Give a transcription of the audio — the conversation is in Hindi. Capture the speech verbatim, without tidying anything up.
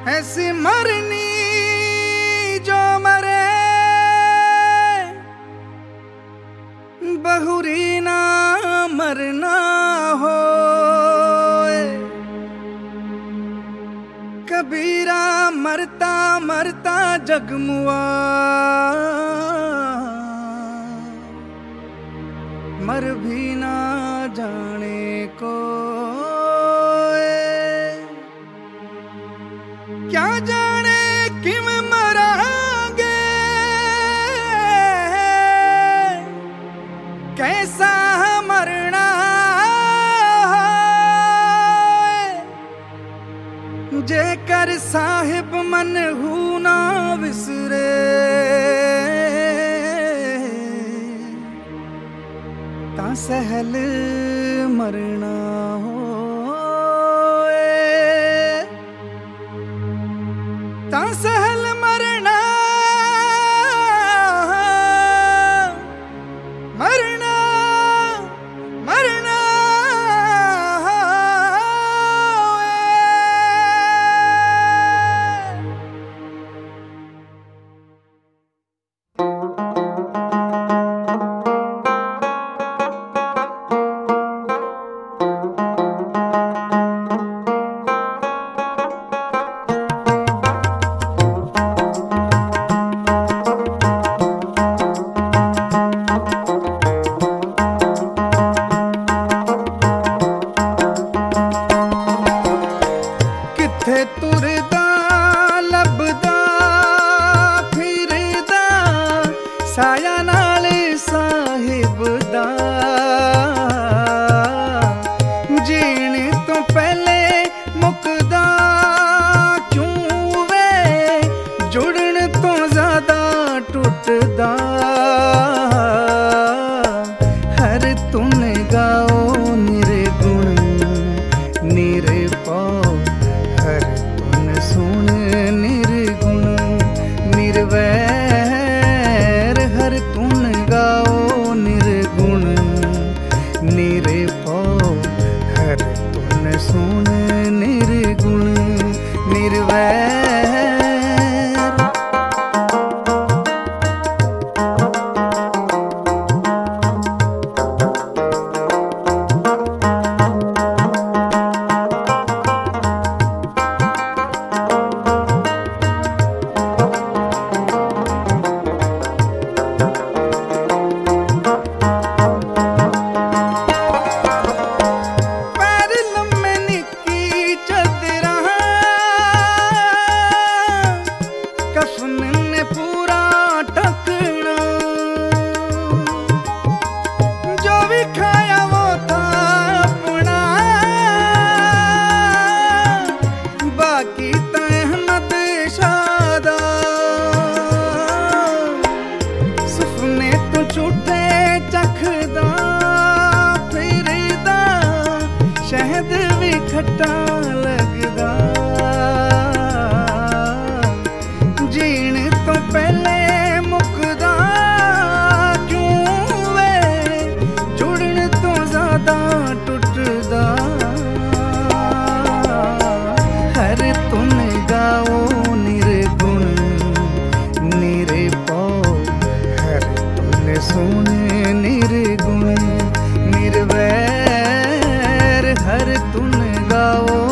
ऐसी मरनी जो मरे बहुरी ना मरना हो। कबीरा मरता मरता जगमुआ मर भी ना जाने को। क्या जाने किम मरांगे कैसा मरना जेकर साहिब मन हू ना विसरे ता सहल मरना हो। ता सहल मरना मरना मरना तुरदा लभदा फिरदा साया नाल साहिब दा। जीण तो पहले मुकदा क्यों वे जुड़न तो ज्यादा टुटदा। हर तुन गाओ निर्गुण निरपाओ हर तुन सुन निर्गुण निर्वैर। हर तुन गाओ निर्गुण निरपाओ हर तुन सुन निर्गुण निर्वैर। शहद भी खट्टा लगदा। जीण तो पहले मुकदा क्यों वे जुड़न तो ज्यादा टुटदा। हर तुन गाओ निर्गुण निरपाओ हर तुन सुन निर्गुण निर्वैर। हर तुन गाओ